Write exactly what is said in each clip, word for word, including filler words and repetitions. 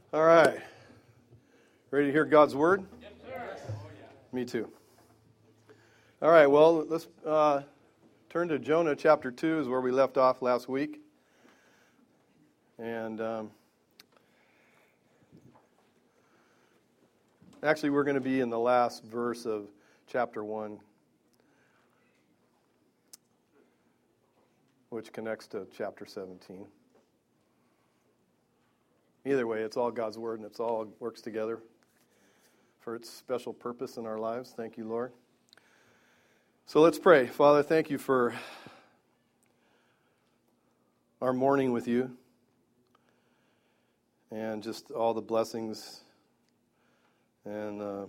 All right. Ready to hear God's word? Yes, sir. Oh, yeah. Me too. All right, well, let's uh, turn to Jonah chapter two is where we left off last week. And um, actually, we're going to be in the last verse of chapter one, which connects to chapter seventeen. Either way, it's all God's word, and it's all works together for its special purpose in our lives. Thank you, Lord. So let's pray. Father, thank you for our morning with you and just all the blessings and uh,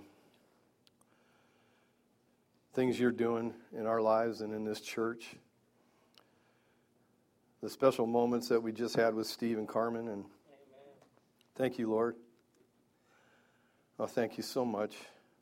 things you're doing in our lives and in this church. The special moments that we just had with Steve and Carmen, and thank you, Lord. Oh, thank you so much.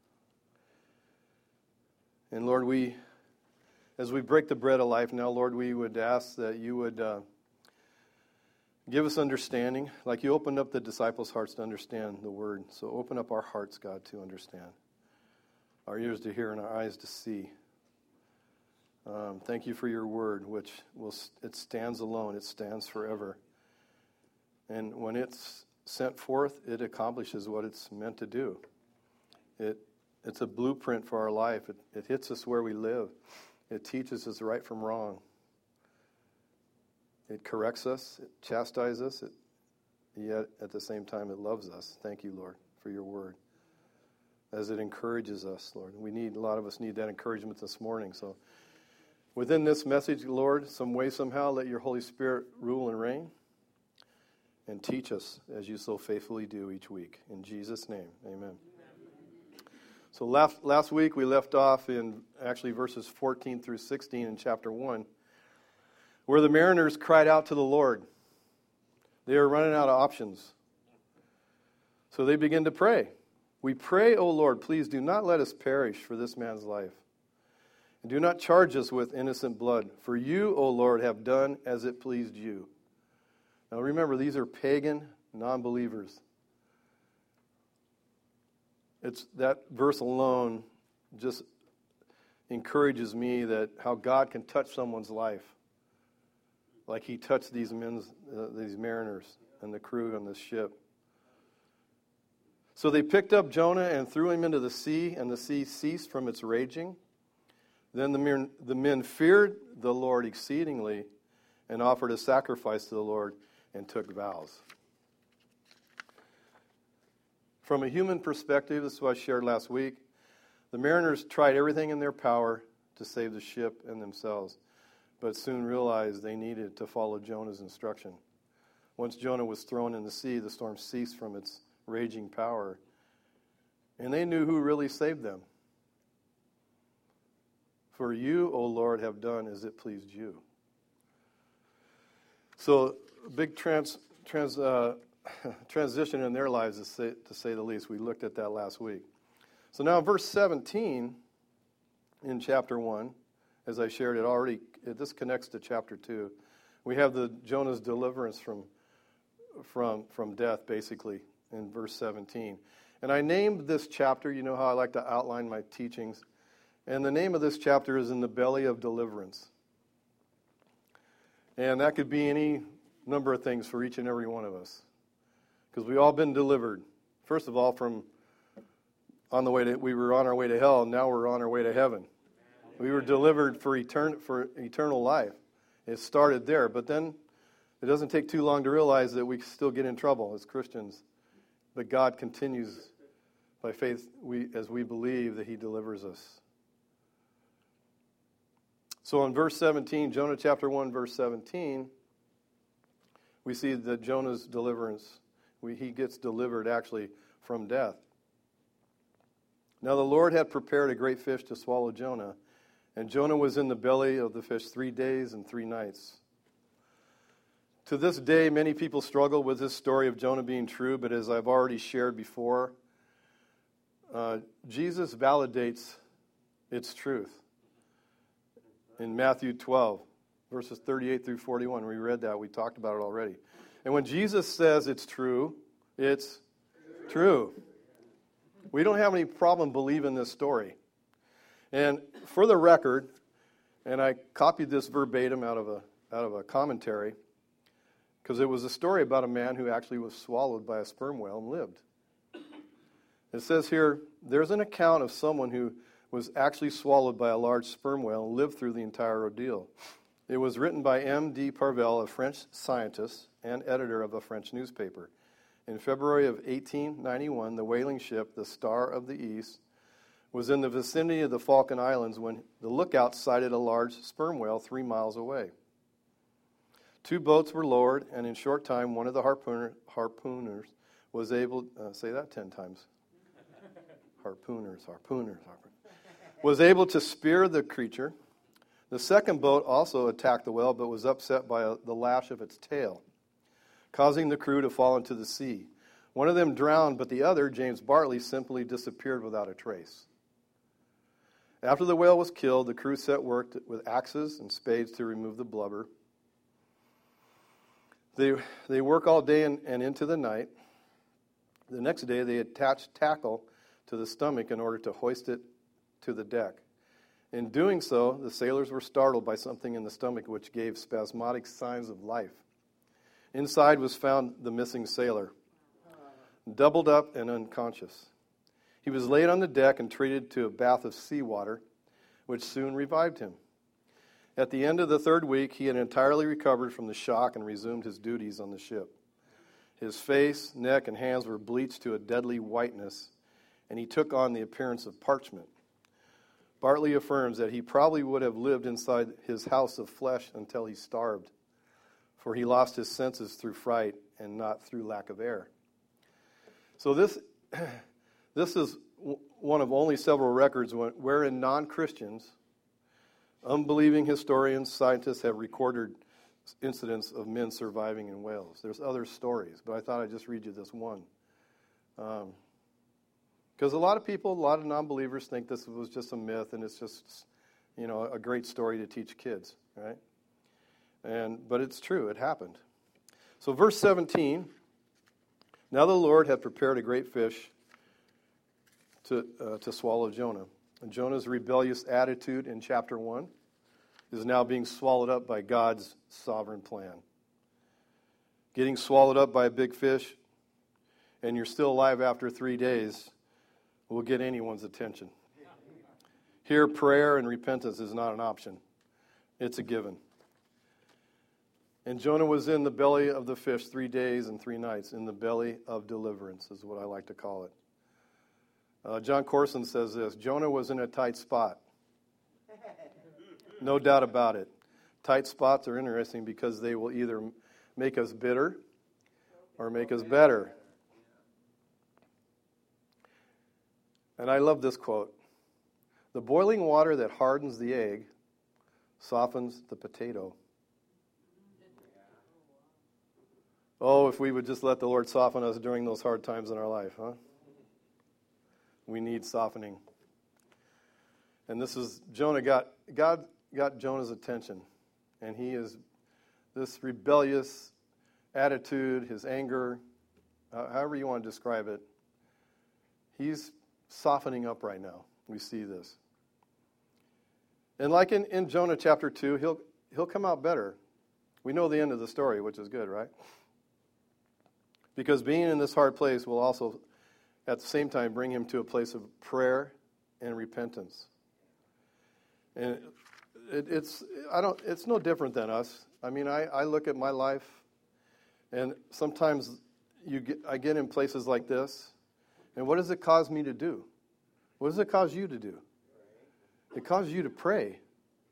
And Lord, we, as we break the bread of life now, Lord, we would ask that you would uh, give us understanding, like you opened up the disciples' hearts to understand the word. So open up our hearts, God, to understand, our ears to hear, and our eyes to see. Um, thank you for your word, which will it stands alone. It stands forever. And when it's sent forth, it accomplishes what it's meant to do. It It's a blueprint for our life. It, it hits us where we live. It teaches us right from wrong. It corrects us. It chastises us. It, yet at the same time, it loves us. Thank you, Lord, for your word. As it encourages us, Lord. We need, a lot of us need that encouragement this morning. So within this message, Lord, some way, somehow, let your Holy Spirit rule and reign. And teach us as you so faithfully do each week. In Jesus' name, amen. So last, last week we left off in actually verses fourteen through sixteen in chapter one, where the mariners cried out to the Lord. They were running out of options. So they began to pray. We pray, O Lord, please do not let us perish for this man's life. And do not charge us with innocent blood. For you, O Lord, have done as it pleased you. Now remember, these are pagan non-believers. It's that verse alone just encourages me that how God can touch someone's life, like He touched these men's, uh, these mariners and the crew on this ship. So they picked up Jonah and threw him into the sea, and the sea ceased from its raging. Then the men, the men feared the Lord exceedingly, and offered a sacrifice to the Lord, and took vows. From a human perspective, this is what I shared last week, the mariners tried everything in their power to save the ship and themselves, but soon realized they needed to follow Jonah's instruction. Once Jonah was thrown in the sea, the storm ceased from its raging power, and they knew who really saved them. For you, O Lord, have done as it pleased you. So, big trans, trans, uh, transition in their lives, to say, to say the least. We looked at that last week. So now verse seventeen in chapter one, as I shared it already, it, this connects to chapter two. We have the Jonah's deliverance from, from, from death, basically, in verse seventeen. And I named this chapter, you know how I like to outline my teachings, and the name of this chapter is In the Belly of Deliverance. And that could be any number of things for each and every one of us. Because we've all been delivered. First of all, from on the way to, we were on our way to hell, and now we're on our way to heaven. We were delivered for etern, for eternal life. It started there. But then it doesn't take too long to realize that we still get in trouble as Christians. But God continues by faith we as we believe that He delivers us. So in verse seventeen, Jonah chapter one, verse seventeen, we see that Jonah's deliverance, we, he gets delivered actually from death. Now the Lord had prepared a great fish to swallow Jonah, and Jonah was in the belly of the fish three days and three nights. To this day, many people struggle with this story of Jonah being true, but as I've already shared before, uh, Jesus validates its truth. In Matthew twelve, verses thirty-eight through forty-one, we read that. We talked about it already. And when Jesus says it's true, it's True. We don't have any problem believing this story. And for the record, and I copied this verbatim out of a out of a commentary, because it was a story about a man who actually was swallowed by a sperm whale and lived. It says here, there's an account of someone who was actually swallowed by a large sperm whale and lived through the entire ordeal. It was written by M D Parvel, a French scientist and editor of a French newspaper. In February of eighteen ninety-one, the whaling ship, the Star of the East, was in the vicinity of the Falkland Islands when the lookout sighted a large sperm whale three miles away. Two boats were lowered, and in short time, one of the harpooner, harpooners was able, uh, say that ten times, harpooners, harpooners, harpooners, was able to spear the creature. The second boat also attacked the whale, but was upset by a, the lash of its tail, causing the crew to fall into the sea. One of them drowned, but the other, James Bartley, simply disappeared without a trace. After the whale was killed, the crew set work to, with axes and spades to remove the blubber. They, they work all day and, and into the night. The next day, they attached tackle to the stomach in order to hoist it to the deck. In doing so, the sailors were startled by something in the stomach which gave spasmodic signs of life. Inside was found the missing sailor, doubled up and unconscious. He was laid on the deck and treated to a bath of seawater, which soon revived him. At the end of the third week, he had entirely recovered from the shock and resumed his duties on the ship. His face, neck, and hands were bleached to a deadly whiteness, and he took on the appearance of parchment. Bartley affirms that he probably would have lived inside his house of flesh until he starved, for he lost his senses through fright and not through lack of air. So this, this is one of only several records wherein non-Christians, unbelieving historians, scientists have recorded incidents of men surviving in whales. There's other stories, but I thought I'd just read you this one. Um, because a lot of people, a lot of non-believers think this was just a myth and it's just, you know, a great story to teach kids, right? And but it's true, it happened. So verse seventeen, now the Lord had prepared a great fish to uh, to swallow Jonah. And Jonah's rebellious attitude in chapter one is now being swallowed up by God's sovereign plan. Getting swallowed up by a big fish, and you're still alive after three days, will get anyone's attention. Here, prayer and repentance is not an option. It's a given. And Jonah was in the belly of the fish three days and three nights, in the belly of deliverance is what I like to call it. Uh, John Corson says this, Jonah was in a tight spot. No doubt about it. Tight spots are interesting because they will either make us bitter or make us better. And I love this quote. The boiling water that hardens the egg softens the potato. Oh, if we would just let the Lord soften us during those hard times in our life, huh? We need softening. And this is, Jonah got, God got Jonah's attention. And he is, this rebellious attitude, his anger, uh, however you want to describe it, he's softening up right now. We see this. And like in, in Jonah chapter two, he'll he'll come out better. We know the end of the story, which is good, right? Because being in this hard place will also, at the same time, bring him to a place of prayer and repentance. And it, it's I don't it's no different than us. I mean, I, I look at my life, and sometimes you get I get in places like this, and what does it cause me to do? What does it cause you to do? It causes you to pray.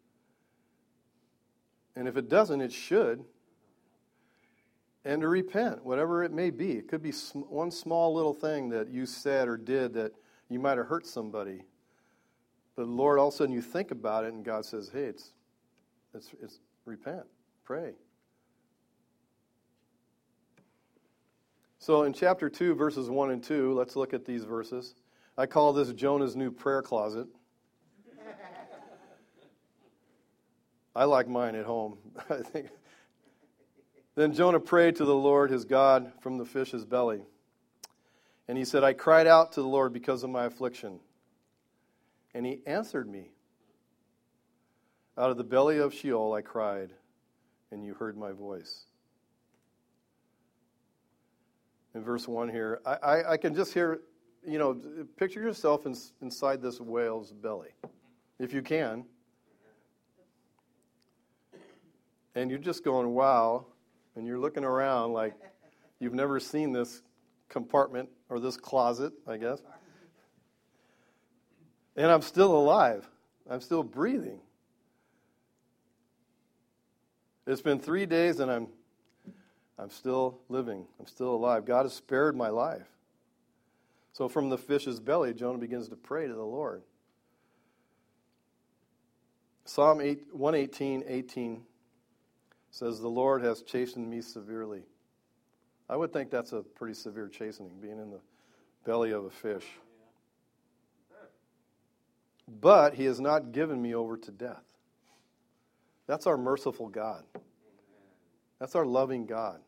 And if it doesn't, it should. And to repent, whatever it may be. It could be sm- one small little thing that you said or did that you might have hurt somebody. But Lord, all of a sudden you think about it and God says, hey, it's, it's, it's repent, pray. So in chapter two, verses one and two, let's look at these verses. I call this Jonah's new prayer closet. I like mine at home. I think. Then Jonah prayed to the Lord his God from the fish's belly. And he said, I cried out to the Lord because of my affliction. And he answered me. Out of the belly of Sheol I cried, and you heard my voice. In verse one here, I, I, I can just hear, you know, picture yourself in, inside this whale's belly, if you can. And you're just going, wow, and you're looking around like you've never seen this compartment or this closet, I guess. And I'm still alive. I'm still breathing. It's been three days and I'm I'm still living. I'm still alive. God has spared my life. So from the fish's belly, Jonah begins to pray to the Lord. Psalm one eighteen, eighteen says, the Lord has chastened me severely. I would think that's a pretty severe chastening, being in the belly of a fish. But he has not given me over to death. That's our merciful God. That's our loving God.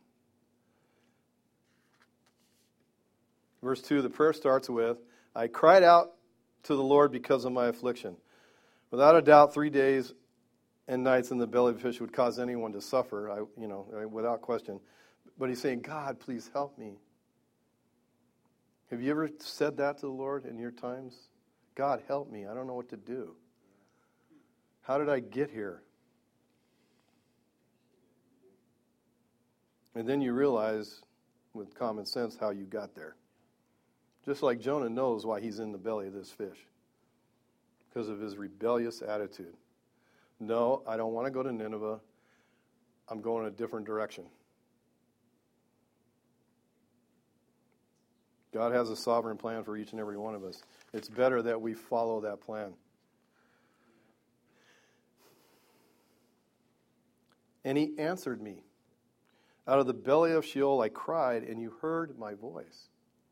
Verse two, the prayer starts with, I cried out to the Lord because of my affliction. Without a doubt, three days and nights in the belly of a fish would cause anyone to suffer, I, you know, without question. But he's saying, God, please help me. Have you ever said that to the Lord in your times? God, help me. I don't know what to do. How did I get here? And then you realize, with common sense, how you got there. Just like Jonah knows why he's in the belly of this fish. Because of his rebellious attitude. No, I don't want to go to Nineveh. I'm going a different direction. God has a sovereign plan for each and every one of us. It's better that we follow that plan. And he answered me. Out of the belly of Sheol I cried, and you heard my voice.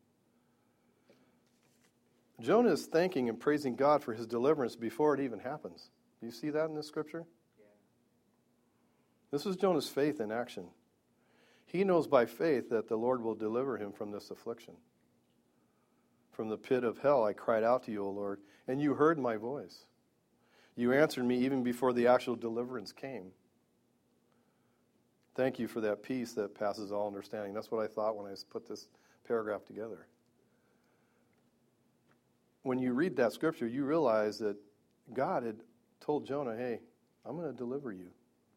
Jonah is thanking and praising God for his deliverance before it even happens. Do you see that in this scripture? Yeah. This is Jonah's faith in action. He knows by faith that the Lord will deliver him from this affliction. From the pit of hell I cried out to you, O Lord, and you heard my voice. You answered me even before the actual deliverance came. Thank you for that peace that passes all understanding. That's what I thought when I put this paragraph together. When you read that scripture, you realize that God had told Jonah, hey, I'm going to deliver you.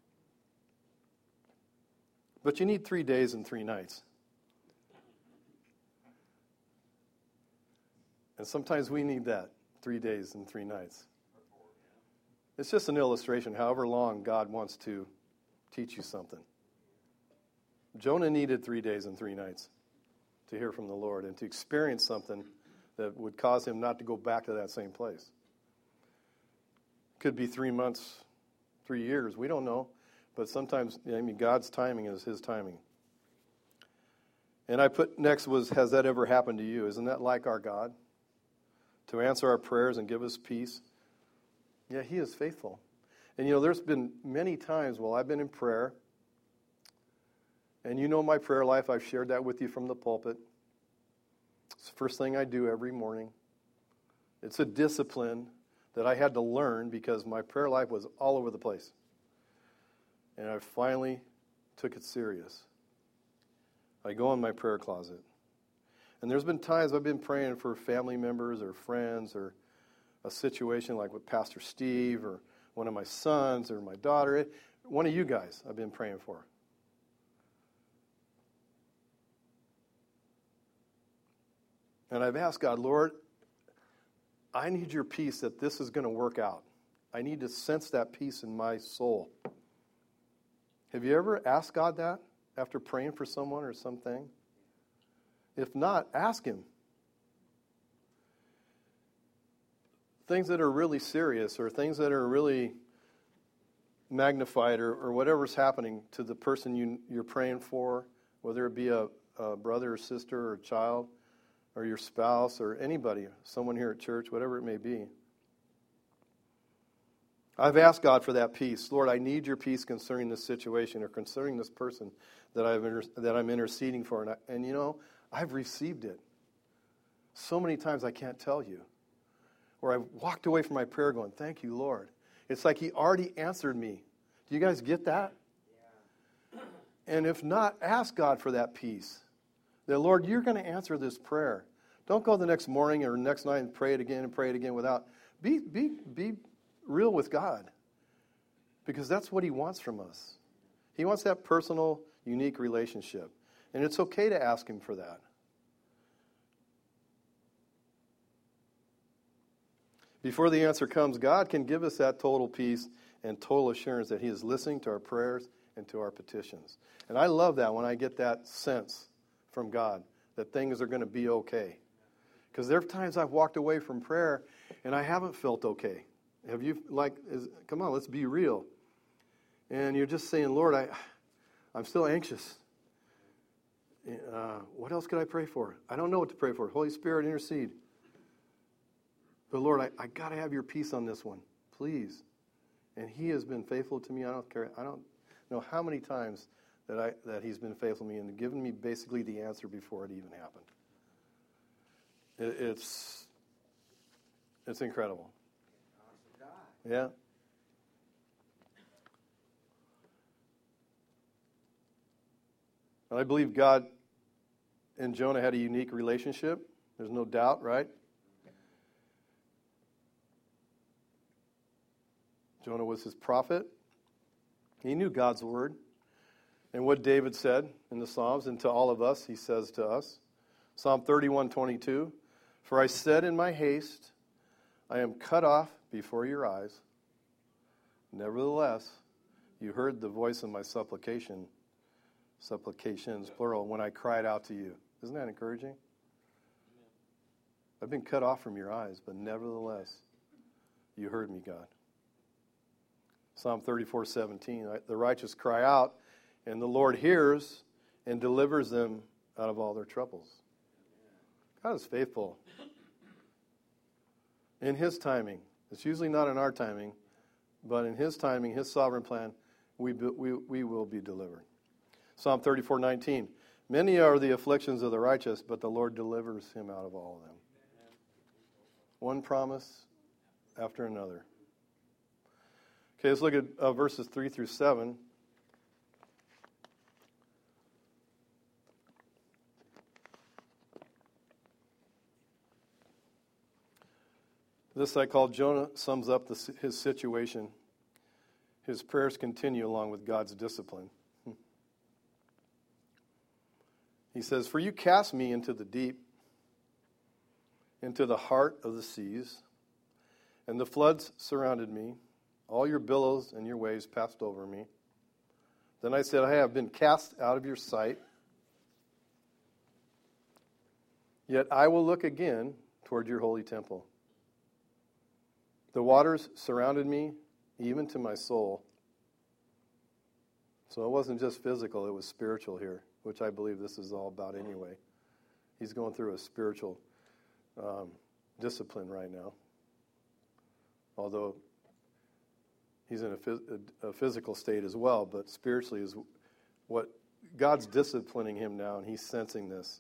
But you need three days and three nights. And sometimes we need that, three days and three nights. It's just an illustration, however long God wants to teach you something. Jonah needed three days and three nights to hear from the Lord and to experience something that would cause him not to go back to that same place. Could be three months, three years, we don't know. But sometimes, I mean, God's timing is his timing. And I put next was, has that ever happened to you? Isn't that like our God? To answer our prayers and give us peace? Yeah, he is faithful. And you know, there's been many times while I've been in prayer, and you know my prayer life, I've shared that with you from the pulpit. It's the first thing I do every morning. It's a discipline that I had to learn because my prayer life was all over the place. And I finally took it serious. I go in my prayer closet. And there's been times I've been praying for family members or friends or a situation like with Pastor Steve or one of my sons or my daughter. It, one of you guys I've been praying for. And I've asked God, Lord, I need your peace that this is going to work out. I need to sense that peace in my soul. Have you ever asked God that after praying for someone or something? If not, ask him. Things that are really serious or things that are really magnified or, or whatever's happening to the person you, you're praying for, whether it be a, a brother or sister or a child or your spouse or anybody, someone here at church, whatever it may be. I've asked God for that peace. Lord, I need your peace concerning this situation or concerning this person that, I've inter- that I'm interceding for. And, I, and you know, I've received it. so many times I can't tell you, where I've walked away from my prayer going, thank you, Lord. It's like he already answered me. Do you guys get that? Yeah. And if not, ask God for that peace. That, Lord, you're going to answer this prayer. Don't go the next morning or next night and pray it again and pray it again without. Be, be, be real with God. Because that's what he wants from us. He wants that personal, unique relationship. And it's okay to ask him for that. Before the answer comes, God can give us that total peace and total assurance that he is listening to our prayers and to our petitions. And I love that when I get that sense from God, that things are going to be okay. Because there are times I've walked away from prayer and I haven't felt okay. Have you, like, is, come on, let's be real. And you're just saying, Lord, I, I'm still anxious. Uh, what else could I pray for? I don't know what to pray for. Holy Spirit, intercede. But Lord, I, I got to have your peace on this one, please. And he has been faithful to me. I don't care. I don't know how many times that I that he's been faithful to me and given me basically the answer before it even happened. It, it's it's incredible. Yeah. And I believe God and Jonah had a unique relationship. There's no doubt, right? Jonah was his prophet. He knew God's word. And what David said in the Psalms, and to all of us, he says to us, Psalm thirty-one twenty-two, for I said in my haste, I am cut off before your eyes. Nevertheless, you heard the voice of my supplication, supplications, plural, when I cried out to you. Isn't that encouraging? I've been cut off from your eyes, but nevertheless, you heard me, God. Psalm thirty-four seventeen, the righteous cry out, and the Lord hears and delivers them out of all their troubles. God is faithful. In his timing. It's usually not in our timing, but in his timing, his sovereign plan, we, we, we will be delivered. Psalm thirty-four nineteen, many are the afflictions of the righteous, but the Lord delivers him out of all of them. One promise after another. Okay, let's look at uh, verses three through seven. This I call Jonah sums up the, his situation. His prayers continue along with God's discipline. He says, for you cast me into the deep, into the heart of the seas, and the floods surrounded me. All your billows and your waves passed over me. Then I said, I have been cast out of your sight. Yet I will look again toward your holy temple. The waters surrounded me, even to my soul. So it wasn't just physical, it was spiritual here, which I believe this is all about anyway. He's going through a spiritual um, discipline right now. Although he's in a, phys- a physical state as well, but spiritually is what God's disciplining him now, and he's sensing this.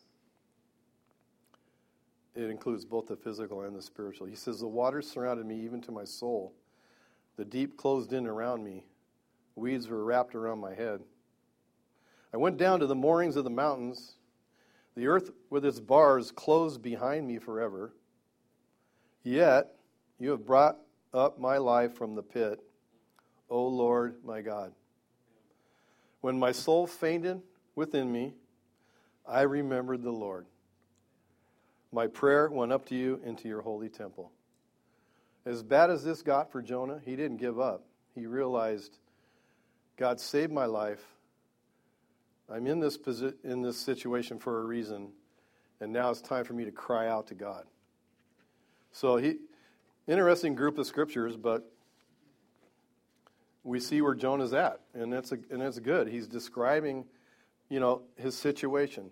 It includes both the physical and the spiritual. He says, the waters surrounded me even to my soul. The deep closed in around me. Weeds were wrapped around my head. I went down to the moorings of the mountains. The earth with its bars closed behind me forever. Yet you have brought up my life from the pit, O Lord my God. When my soul fainted within me, I remembered the Lord. My prayer went up to you into your holy temple. As bad as this got for Jonah, he didn't give up. He realized, God saved my life. I'm in this posi- in this situation for a reason, and now it's time for me to cry out to God. So he, interesting group of scriptures, but we see where Jonah's at, and that's a, and that's good. He's describing, you know, his situation.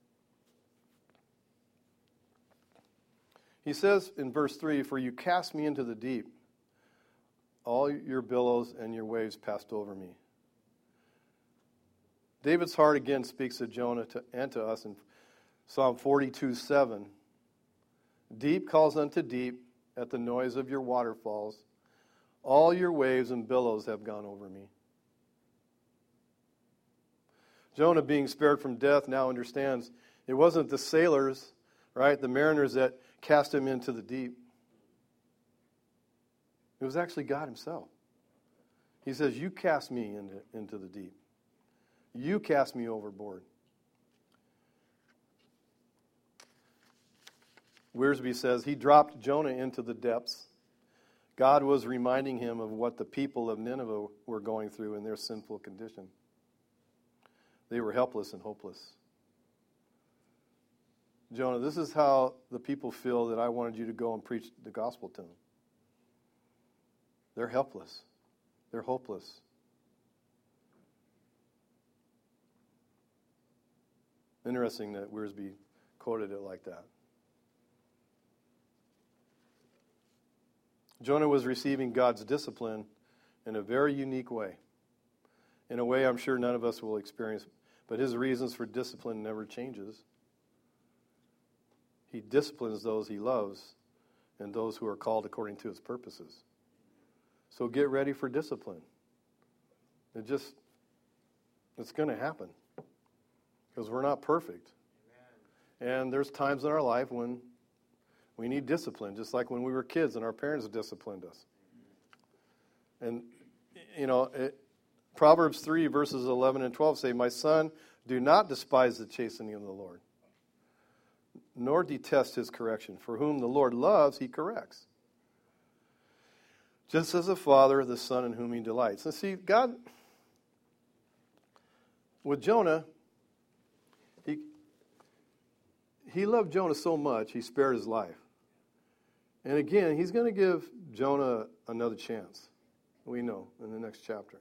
He says in verse three, for you cast me into the deep. All your billows and your waves passed over me. David's heart again speaks to Jonah to, and to us in Psalm forty-two seven. Deep calls unto deep at the noise of your waterfalls. All your waves and billows have gone over me. Jonah, being spared from death, now understands it wasn't the sailors, right, the mariners that cast him into the deep. It was actually God himself. He says, you cast me into, into the deep. You cast me overboard. Wiersbe says, he dropped Jonah into the depths. God was reminding him of what the people of Nineveh were going through in their sinful condition. They were helpless and hopeless. Jonah, this is how the people feel that I wanted you to go and preach the gospel to them. They're helpless. They're hopeless. Interesting that Wiersbe quoted it like that. Jonah was receiving God's discipline in a very unique way. In a way I'm sure none of us will experience, but his reasons for discipline never changes. He disciplines those he loves and those who are called according to his purposes. So get ready for discipline. It just, it's going to happen because we're not perfect. Amen. And there's times in our life when we need discipline, just like when we were kids and our parents disciplined us. And, you know, it, Proverbs three, verses eleven and twelve say, my son, do not despise the chastening of the Lord, nor detest his correction. For whom the Lord loves, he corrects. Just as a father, the son in whom he delights. And see, God, with Jonah, he, he loved Jonah so much, he spared his life. And again, he's going to give Jonah another chance. We know in the next chapter.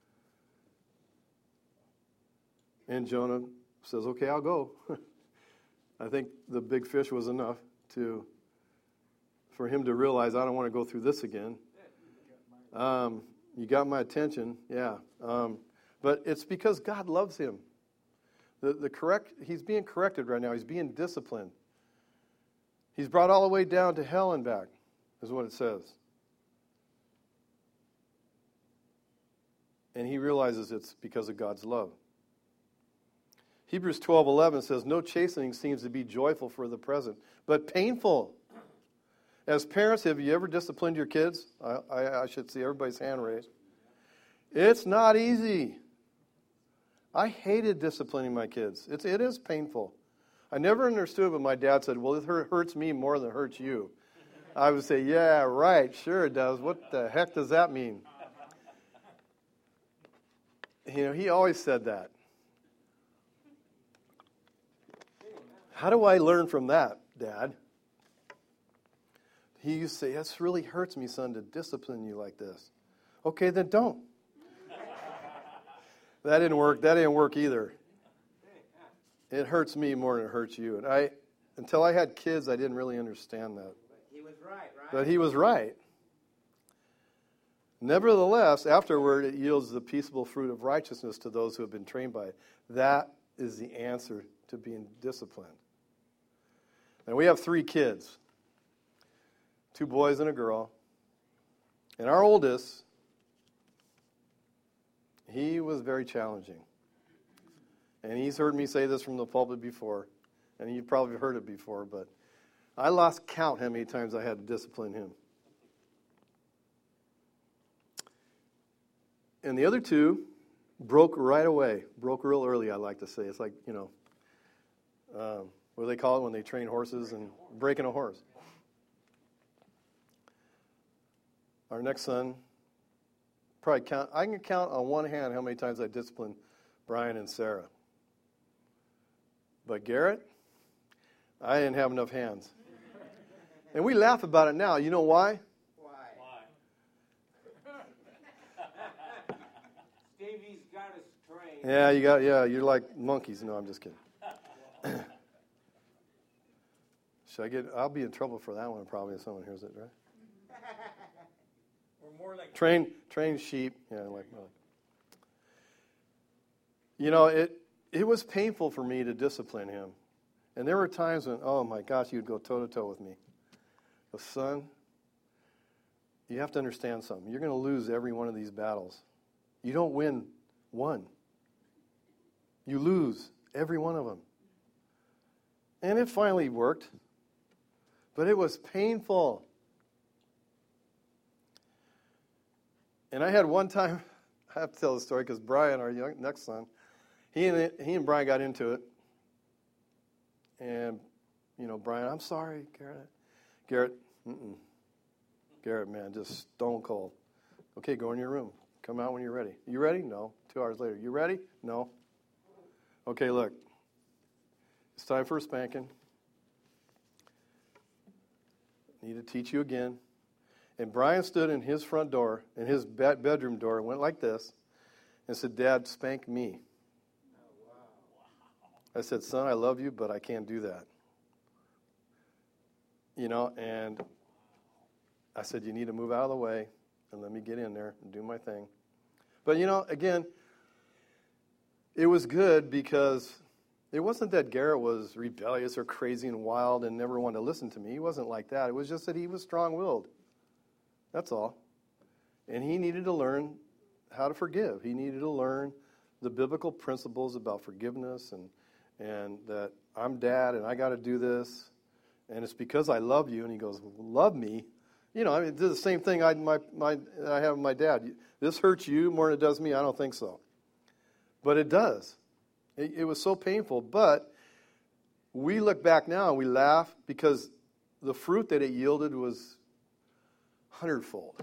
And Jonah says, okay, I'll go. I think the big fish was enough to for him to realize, I don't want to go through this again. Um, you got my attention, yeah. Um, but it's because God loves him. The, the correct, he's being corrected right now. He's being disciplined. He's brought all the way down to hell and back, is what it says. And he realizes it's because of God's love. Hebrews twelve eleven says, no chastening seems to be joyful for the present, but painful. As parents, have you ever disciplined your kids? I, I, I should see everybody's hand raised. It's not easy. I hated disciplining my kids. It's, it is painful. I never understood when my dad said, well, it hurts me more than it hurts you. I would say, yeah, right, sure it does. What the heck does that mean? You know, he always said that. How do I learn from that, Dad? He used to say, this really hurts me, son, to discipline you like this. Okay, then don't. That didn't work. That didn't work either. It hurts me more than it hurts you. And I, until I had kids, I didn't really understand that. But he was right, right? But he was right. Nevertheless, afterward, it yields the peaceable fruit of righteousness to those who have been trained by it. That is the answer to being disciplined. And we have three kids, two boys and a girl. And our oldest, he was very challenging. And he's heard me say this from the pulpit before, and you've probably heard it before, but I lost count how many times I had to discipline him. And the other two broke right away, broke real early, I like to say. It's like, you know, um, what do they call it when they train horses and breaking a horse? Our next son, probably count, I can count on one hand how many times I disciplined Brian and Sarah. But Garrett, I didn't have enough hands. And we laugh about it now. You know why? Why? Why? Stevie's got us trained. Yeah, you got. Yeah, you're like monkeys. No, I'm just kidding. Should I get? I'll be in trouble for that one probably if someone hears it, right? We're more like Train, train sheep. Yeah, like. like. You know, it it was painful for me to discipline him, and there were times when, oh my gosh, he would go toe to toe with me. But son, you have to understand something. You're going to lose every one of these battles. You don't win one. You lose every one of them. And it finally worked. But it was painful. And I had one time, I have to tell the story because Brian, our young, next son, he and, he and Brian got into it. And, you know, Brian, I'm sorry, Garrett. Garrett, mm-mm. Garrett, man, just stone cold. Okay, go in your room. Come out when you're ready. You ready? No. Two hours later. You ready? No. Okay, look. It's time for a spanking. Need to teach you again. And Brian stood in his front door, in his bed- bedroom door, and went like this and said, Dad, spank me. I said, son, I love you, but I can't do that. You know, and I said, you need to move out of the way and let me get in there and do my thing. But, you know, again, it was good because it wasn't that Garrett was rebellious or crazy and wild and never wanted to listen to me. He wasn't like that. It was just that he was strong-willed. That's all. And he needed to learn how to forgive. He needed to learn the biblical principles about forgiveness and, and that I'm dad and I got to do this. And it's because I love you. And he goes, love me? You know, I mean, it's the same thing I, my, my, I have with my dad. This hurts you more than it does me? I don't think so. But it does. It, it was so painful. But we look back now and we laugh because the fruit that it yielded was hundredfold.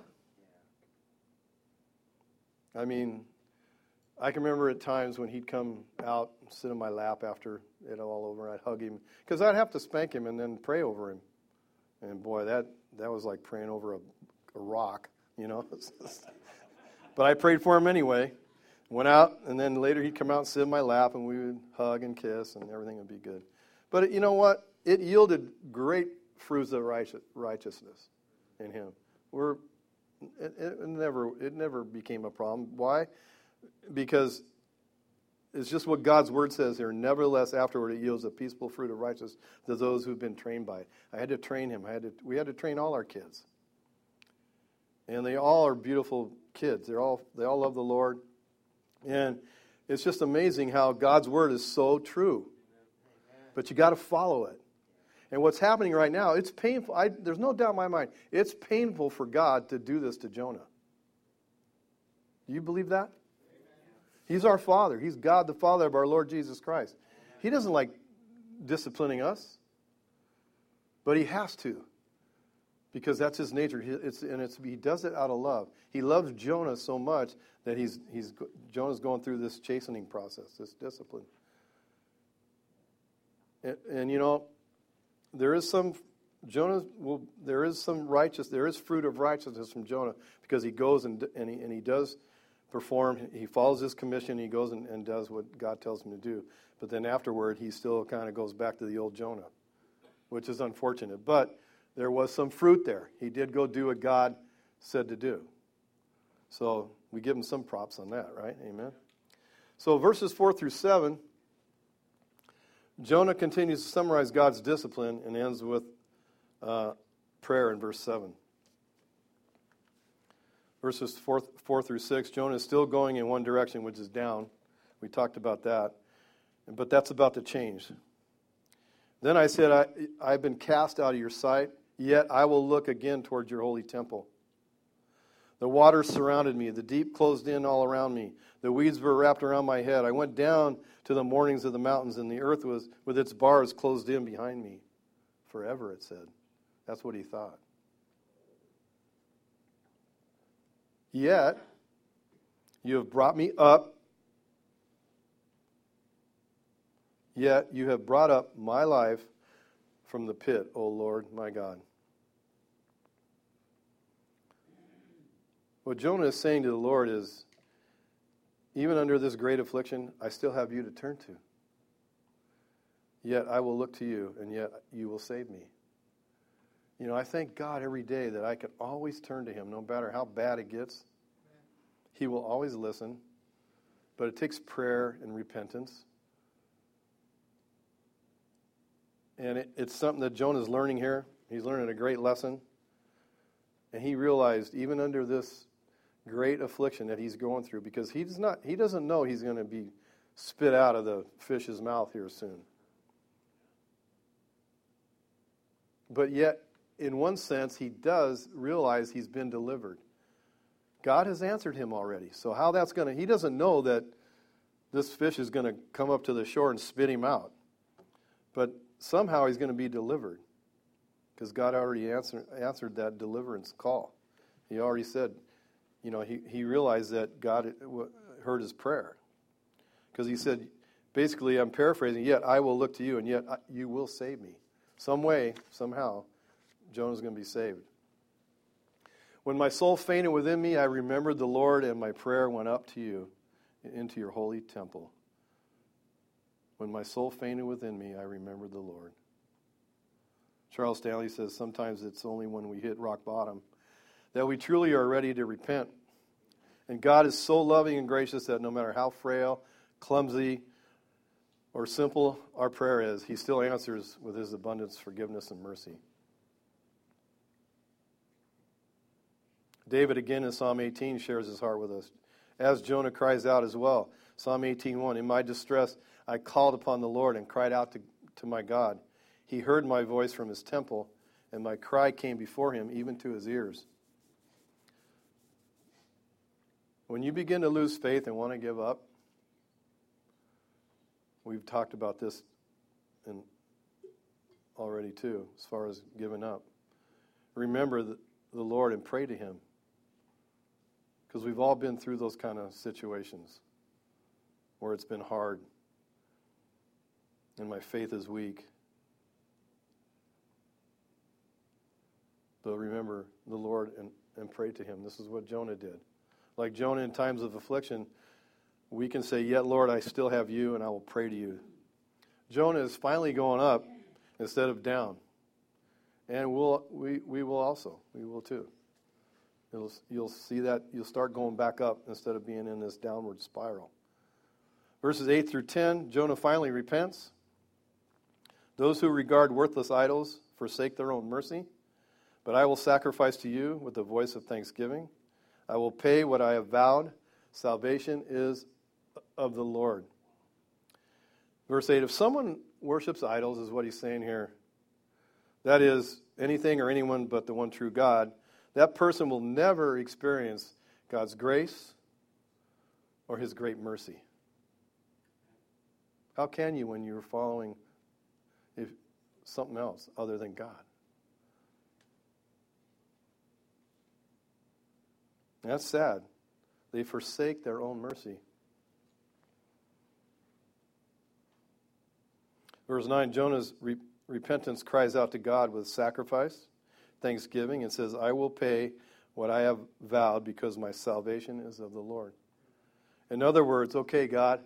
I mean, I can remember at times when he'd come out and sit in my lap after it all over. I'd hug him because I'd have to spank him and then pray over him. And boy, that, that was like praying over a, a rock, you know. But I prayed for him anyway. Went out, and then later he'd come out and sit in my lap, and we would hug and kiss, and everything would be good. But you know what? It yielded great fruits of righteousness in him. We're it, it never it never became a problem. Why? Because it's just what God's word says here. Nevertheless, afterward, it yields a peaceful fruit of righteousness to those who've been trained by it. I had to train him. I had to. We had to train all our kids, and they all are beautiful kids. They're all they all love the Lord, and it's just amazing how God's word is so true. But you got to follow it. And what's happening right now, it's painful. I, there's no doubt in my mind. It's painful for God to do this to Jonah. Do you believe that? He's our Father. He's God the Father of our Lord Jesus Christ. He doesn't like disciplining us, but he has to, because that's his nature. He, it's, and it's, he does it out of love. He loves Jonah so much that he's he's Jonah's going through this chastening process, this discipline. And, and you know, there is some Jonah. Will, there is some righteous. There is fruit of righteousness from Jonah because he goes and and he, and he does. perform, he follows his commission, he goes and, and does what God tells him to do. But then afterward, he still kind of goes back to the old Jonah, which is unfortunate. But there was some fruit there. He did go do what God said to do. So we give him some props on that, right? Amen. So verses four through seven, Jonah continues to summarize God's discipline and ends with uh, prayer in verse seven. Verses four, four through six, Jonah is still going in one direction, which is down. We talked about that. But that's about to change. Then I said, I, I've been cast out of your sight, yet I will look again toward your holy temple. The waters surrounded me. The deep closed in all around me. The weeds were wrapped around my head. I went down to the mornings of the mountains, and the earth was with its bars closed in behind me. Forever, it said. That's what he thought. Yet, you have brought me up, yet you have brought up my life from the pit, O Lord, my God. What Jonah is saying to the Lord is, even under this great affliction, I still have you to turn to. Yet I will look to you, and yet you will save me. You know, I thank God every day that I can always turn to him, no matter how bad it gets. He will always listen, but it takes prayer and repentance. And it, it's something that Jonah is learning here. He's learning a great lesson. And he realized, even under this great affliction that he's going through, because he does not, he doesn't know he's going to be spit out of the fish's mouth here soon. But yet, in one sense, he does realize he's been delivered. God has answered him already. So how that's going to, he doesn't know that this fish is going to come up to the shore and spit him out. But somehow he's going to be delivered. Because God already answered, answered that deliverance call. He already said, you know, he, he realized that God heard his prayer. Because he said, basically, I'm paraphrasing, yet I will look to you, and yet you will save me. Some way, somehow, Jonah's going to be saved. When my soul fainted within me, I remembered the Lord, and my prayer went up to you into your holy temple. When my soul fainted within me, I remembered the Lord. Charles Stanley says sometimes it's only when we hit rock bottom that we truly are ready to repent. And God is so loving and gracious that no matter how frail, clumsy, or simple our prayer is, he still answers with his abundance, forgiveness, and mercy. David, again in Psalm eighteen, shares his heart with us, as Jonah cries out as well. Psalm eighteen one, in my distress I called upon the Lord and cried out to, to my God. He heard my voice from his temple, and my cry came before him, even to his ears. When you begin to lose faith and want to give up, we've talked about this in already too, as far as giving up. Remember the, the Lord and pray to him. Because we've all been through those kind of situations where it's been hard and my faith is weak. But remember the Lord and, and pray to him. This is what Jonah did. Like Jonah in times of affliction, we can say, yet Lord, I still have you and I will pray to you. Jonah is finally going up instead of down. And we'll, we, we will also. We will too. It'll, you'll see that. You'll start going back up instead of being in this downward spiral. Verses eight through ten, Jonah finally repents. Those who regard worthless idols forsake their own mercy. But I will sacrifice to you with the voice of thanksgiving. I will pay what I have vowed. Salvation is of the Lord. Verse eight, if someone worships idols, is what he's saying here, that is, anything or anyone but the one true God, that person will never experience God's grace or his great mercy. How can you when you're following if something else other than God? And that's sad. They forsake their own mercy. Verse nine, Jonah's re- repentance cries out to God with sacrifice, thanksgiving, and says, I will pay what I have vowed because my salvation is of the Lord. In other words, okay, God,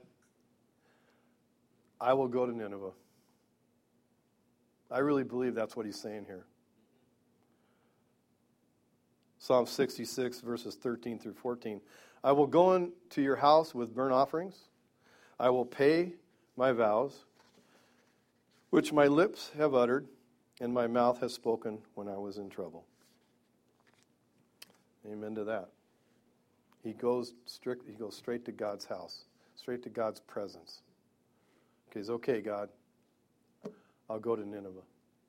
I will go to Nineveh. I really believe that's what he's saying here. Psalm sixty-six, verses thirteen through fourteen. I will go into your house with burnt offerings. I will pay my vows, which my lips have uttered, and my mouth has spoken when I was in trouble. Amen to that. He goes strict, he goes straight to God's house, straight to God's presence. Okay, he's okay, God. I'll go to Nineveh.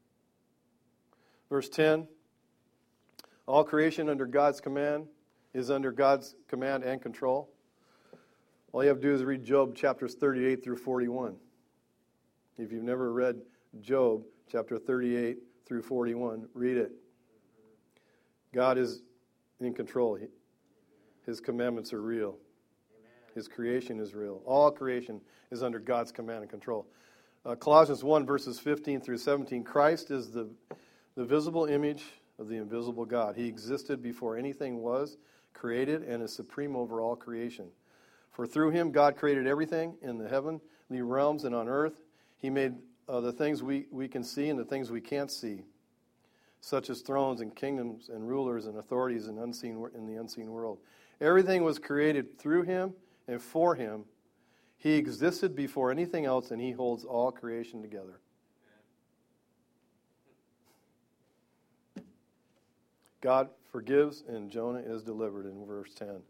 Verse ten. All creation under God's command is under God's command and control. All you have to do is read Job chapters thirty-eight through forty-one. If you've never read Job chapter thirty-eight through forty-one, read it. God is in control. His commandments are real. His creation is real. All creation is under God's command and control. Uh, Colossians one, verses fifteen through seventeen. Christ is the, the visible image of the invisible God. He existed before anything was created and is supreme over all creation. For through him God created everything in the heavenly realms and on earth. He made uh, the things we, we can see and the things we can't see, such as thrones and kingdoms and rulers and authorities in, unseen, in the unseen world. Everything was created through him and for him. He existed before anything else, and he holds all creation together. God forgives and Jonah is delivered in verse ten.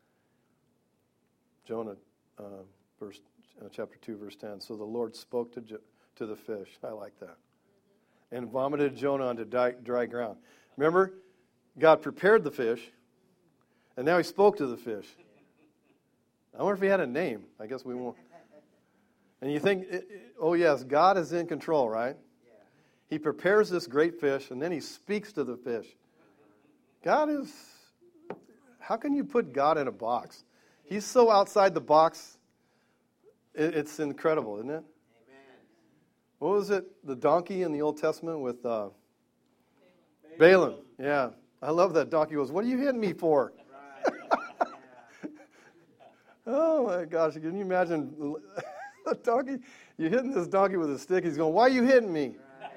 Jonah, uh, verse uh, chapter two, verse ten. So the Lord spoke to jo- to the fish. I like that. And vomited Jonah onto dry, dry ground. Remember, God prepared the fish, and now he spoke to the fish. I wonder if he had a name. I guess we won't. And you think, oh yes, God is in control, right? He prepares this great fish, and then he speaks to the fish. God is, how can you put God in a box? He's so outside the box, it's incredible, isn't it? Amen. What was it, the donkey in the Old Testament with uh, Balaam. Balaam? Yeah, I love that donkey. He goes, what are you hitting me for? Right. Yeah. Oh my gosh, can you imagine the donkey? You're hitting this donkey with a stick. He's going, why are you hitting me? Right.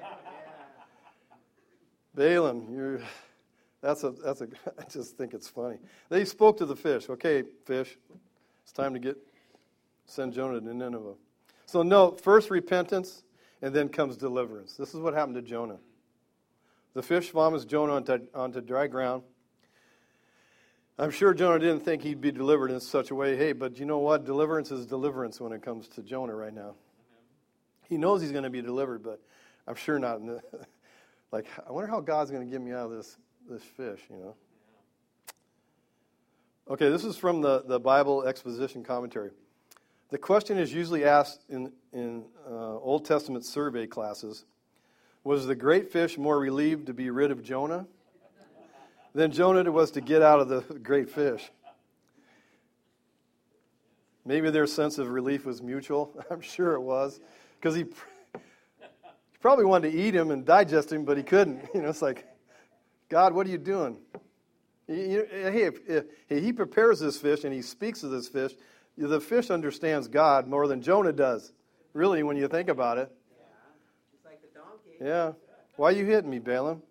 Yeah. Balaam, you're... That's a, that's a, I just think it's funny. They spoke to the fish. Okay, fish, it's time to get, send Jonah to Nineveh. So no, first repentance, and then comes deliverance. This is what happened to Jonah. The fish vomits Jonah onto, onto dry ground. I'm sure Jonah didn't think he'd be delivered in such a way. Hey, but you know what? Deliverance is deliverance when it comes to Jonah right now. He knows he's going to be delivered, but I'm sure not. In the, like, I wonder how God's going to get me out of this this fish, you know. Okay, this is from the, the Bible Exposition Commentary. The question is usually asked in, in uh, Old Testament survey classes, was the great fish more relieved to be rid of Jonah than Jonah was to get out of the great fish? Maybe their sense of relief was mutual. I'm sure it was. Because he, he probably wanted to eat him and digest him, but he couldn't. You know, it's like, God, what are you doing? Hey, if, if, if he prepares this fish and he speaks to this fish, the fish understands God more than Jonah does. Really, when you think about it. Yeah, just like the donkey. Yeah. Why are you hitting me, Balaam?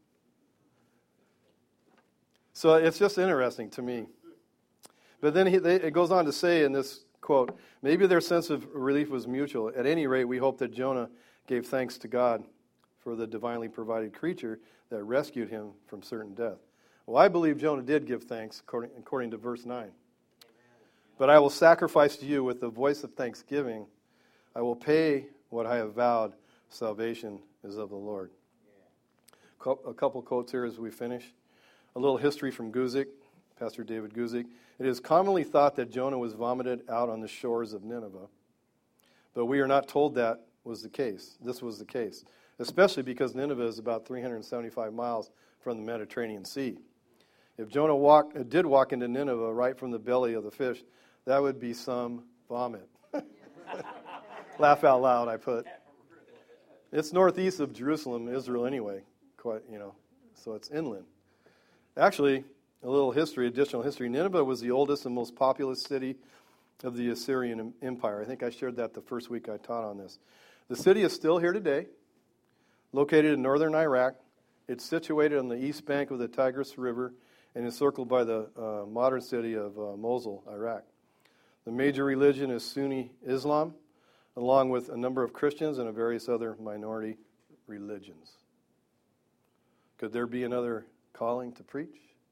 So it's just interesting to me. But then he, they, it goes on to say in this quote, maybe their sense of relief was mutual. At any rate, we hope that Jonah gave thanks to God for the divinely provided creature that rescued him from certain death. Well, I believe Jonah did give thanks, according, according to verse nine. Amen. But I will sacrifice to you with the voice of thanksgiving. I will pay what I have vowed. Salvation is of the Lord. Yeah. A couple quotes here as we finish. A little history from Guzik, Pastor David Guzik. It is commonly thought that Jonah was vomited out on the shores of Nineveh. But we are not told that was the case. This was the case. Especially because Nineveh is about three hundred seventy-five miles from the Mediterranean Sea. If Jonah walk, uh, did walk into Nineveh right from the belly of the fish, that would be some vomit. Laugh out loud, I put. It's northeast of Jerusalem, Israel anyway, quite, you know, so it's inland. Actually, a little history, additional history. Nineveh was the oldest and most populous city of the Assyrian Empire. I think I shared that the first week I taught on this. The city is still here today. Located in northern Iraq, it's situated on the east bank of the Tigris River and encircled by the uh, modern city of uh, Mosul, Iraq. The major religion is Sunni Islam, along with a number of Christians and various other minority religions. Could there be another calling to preach?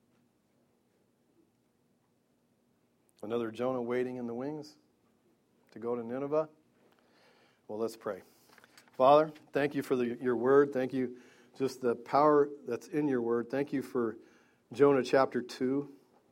Another Jonah waiting in the wings to go to Nineveh? Well, let's pray. Father, thank you for the, your word. Thank you just the power that's in your word. Thank you for Jonah chapter two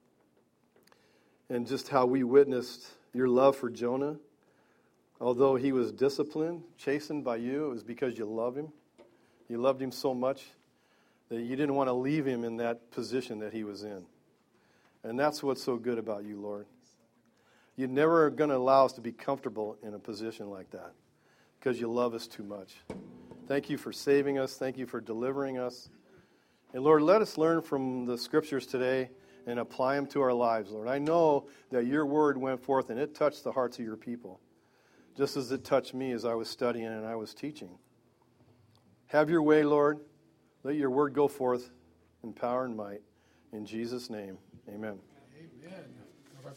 and just how we witnessed your love for Jonah. Although he was disciplined, chastened by you, it was because you love him. You loved him so much that you didn't want to leave him in that position that he was in. And that's what's so good about you, Lord. You're never going to allow us to be comfortable in a position like that because you love us too much. Thank you for saving us. Thank you for delivering us. And Lord, let us learn from the scriptures today and apply them to our lives, Lord. I know that your word went forth and it touched the hearts of your people, just as it touched me as I was studying and I was teaching. Have your way, Lord. Let your word go forth in power and might. In Jesus' name, amen.